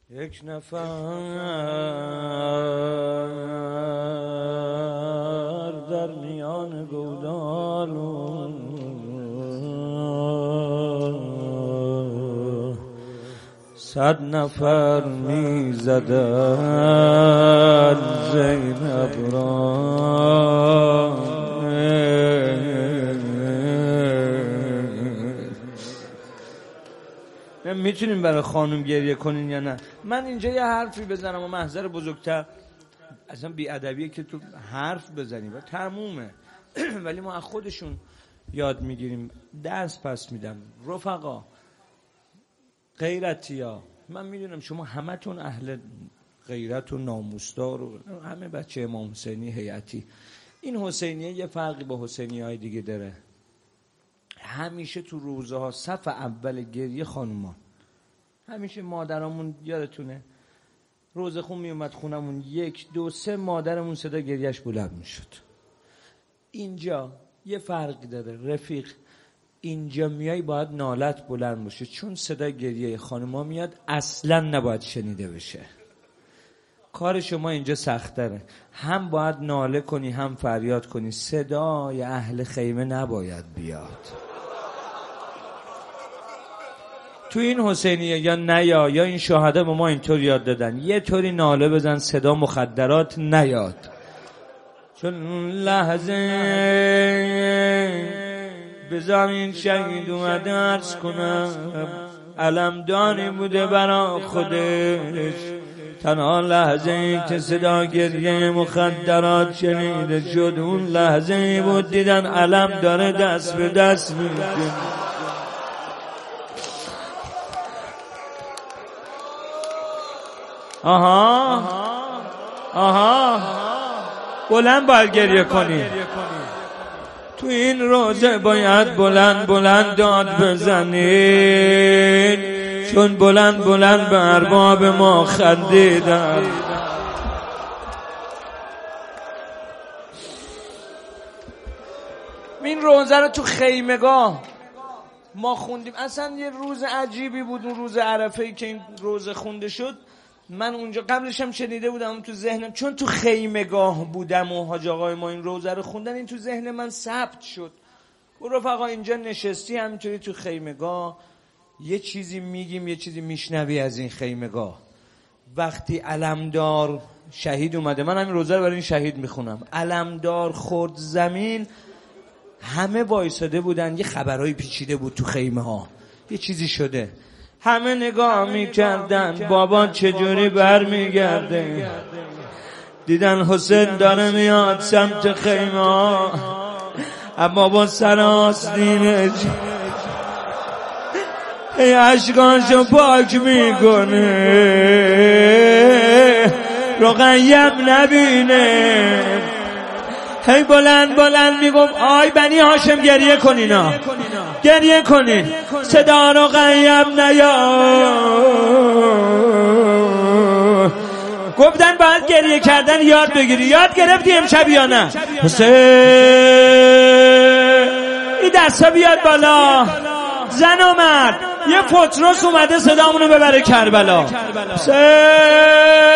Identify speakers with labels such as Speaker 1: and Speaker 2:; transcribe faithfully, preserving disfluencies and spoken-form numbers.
Speaker 1: یک نفر در میان گودال و صد نفر می زدن زینب را. میتونیم برای خانم گریه کنین یا نه؟ من اینجا یه حرفی بزنم و محضر بزرگتر، اصلا بی‌ادبیه که تو حرف بزنیم و تمومه. ولی ما از خودشون یاد میگیریم، درس پس میدم. رفقا، غیرتیا، من میدونم شما همتون اهل غیرت و ناموسدار و همه بچه امام حسینی هیئتی. این حسینیه یه فرقی با حسینی های دیگه داره. همیشه تو روزه ها صف اول گریه خانومان. همیشه مادرامون یادتونه روزه خون می اومد خونمون، یک دو سه مادرمون صدا گریهش بلند می شد. اینجا یه فرقی داره رفیق، اینجا میای باید نالت بلند باشه، چون صدا گریه خانوما میاد اصلا نباید شنیده بشه. کار شما اینجا سخت‌تره، هم باید ناله کنی هم فریاد کنی، صدای اهل خیمه نباید بیاد. تو این حسینیه یا نیا یا این شهدا به ما اینطور یاد دادن، یه طوری ناله بزن صدا مخدرات نیاد. چون لحظه به زمین شهید اومده عرض کنم، علمدانی بوده برا خودش، تنها لحظه ای که صدا گریه مخدرات شنیده شد اون لحظه ای بود دیدن علم داره دست به دست میده. آها آها بلند باید گریه کنی. تو این روزه باید بلند بلند داد بزنید، چون بلند بلند به ارباب ما خندیدن. این روزه رو تو خیمگاه ما خوندیم. اصلا یه روز عجیبی بود اون روز عرفه ای که این روزه خونده شد. من اونجا قبلش هم شنیده بودم تو ذهنم، چون تو خیمگاه بودم و حاج آقای ما این روزه رو خوندن، این تو ذهن من ثبت شد. رفقا اینجا نشستی همینطوری تو خیمگاه، یه چیزی میگیم یه چیزی میشنوی از این خیمگاه. وقتی علمدار شهید اومده، من همین روزه رو برای این شهید میخونم، علمدار خورد زمین، همه وایساده بودن، یه خبرهای پیچیده بود تو خیمه ها، یه چیزی شده، همه نگاه میکردن بابا چجوری بر میگرده. دیدن حسین داره میاد سمت خیمه ها، اما با سر آستینش ای عشقانشو پاک میکنه، رقیب نبینه، هی بلند بلند میگم آی بنی هاشم گریه کنینا، گریه کنین، صدا رو غیب نیا. گفتن باید گریه کردن یاد بگیری، یاد گرفتی امشب یا نه؟ حسین این دستا بیاد بالا، زن و مرد، یه پتروس اومده صدامونو ببره کربلا. حسین